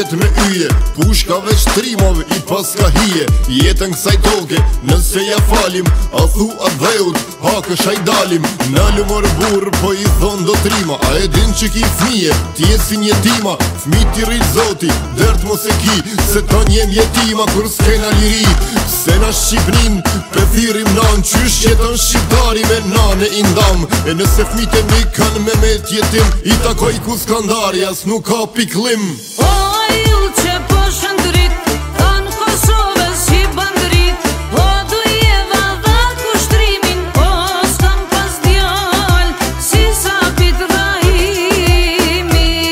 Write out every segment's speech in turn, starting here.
jet me yje, pushka veç trimave i pas ka hije. Jetën kësaj toke, nëse ja falim, a thu a dheut, hakë shaj dalim. Në lumër burë, po i thonë do trima, a e din që ki fmije, t'jesin jetima. Fmi t'i rritë zoti, dërt mos e ki, se ton jem jetima kur s'kena liri. Se na Shqipnin, pe thirim nan, qysh jeton shqiptari me nane i ndam. E nëse fmit e mi kanë me tjetim, i takoj ku skandari, as nuk ka piklim. O ju që po shëndrit, thanë Kosovë si bandrit, o dujeva dha kushtrimin, o s'kam pas djall, si sapit rahimin.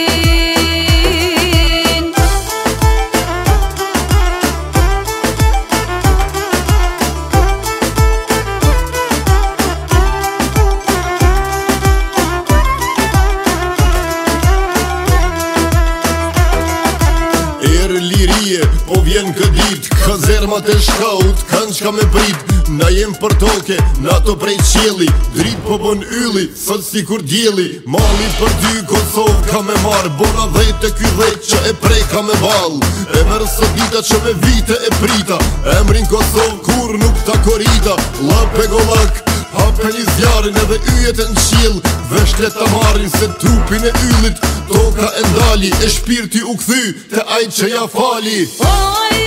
Po vjen këdit, ka zermat e shkaut, kanë qka me prit. Na jem për toke, na to prej qjeli, drit po bon ylli, sot si kur djeli. Mali për ty Kosovë ka me marë, bona dhejt e ky dhejt që e prej ka me val. E mërë sot dita që me vite e prita, emrin Kosovë kur nuk ta korita. Lap e golak, hape një zjarin edhe yjet e në qil, veshlet ta marin se trupin e yllit, toka e ndali, e shpirti u kthy, te aj që ja fali.